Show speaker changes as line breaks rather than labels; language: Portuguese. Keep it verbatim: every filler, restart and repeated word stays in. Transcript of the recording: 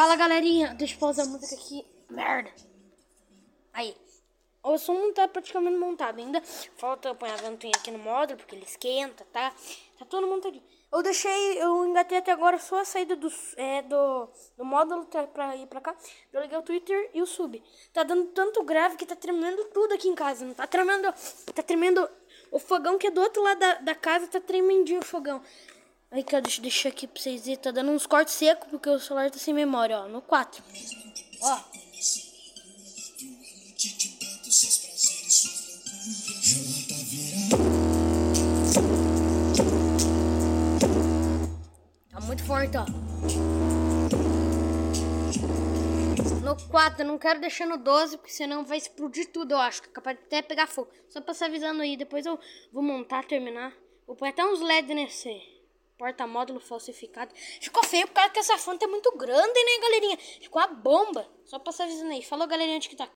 Fala galerinha, deixa eu pausar a música aqui. Merda. Aí, o som não tá praticamente montado ainda. Falta pôr a ventoinha aqui no módulo, porque ele esquenta, tá? Tá todo montadinho. Eu deixei, eu engatei até agora só a saída do, é, do, do módulo pra ir pra cá. Eu liguei o Twitter e o sub. Tá dando tanto grave que tá tremendo tudo aqui em casa. Não tá tremendo, tá tremendo o fogão que é do outro lado da, da casa, tá tremendinho o fogão. Aí, cara, deixa eu deixar aqui pra vocês verem. Tá dando uns cortes secos porque o celular tá sem memória, ó. No quatro. Ó. Tá muito forte, ó. No quatro, eu não quero deixar no doze, porque senão vai explodir tudo, eu acho. Que é capaz de até pegar fogo. Só pra se avisando aí. Depois eu vou montar, terminar. Vou pôr até uns L E D nesse porta-módulo falsificado. Ficou feio por causa que essa fonte é muito grande, né, galerinha? Ficou uma bomba. Só pra se avisando aí. Falou, galerinha, de que tá.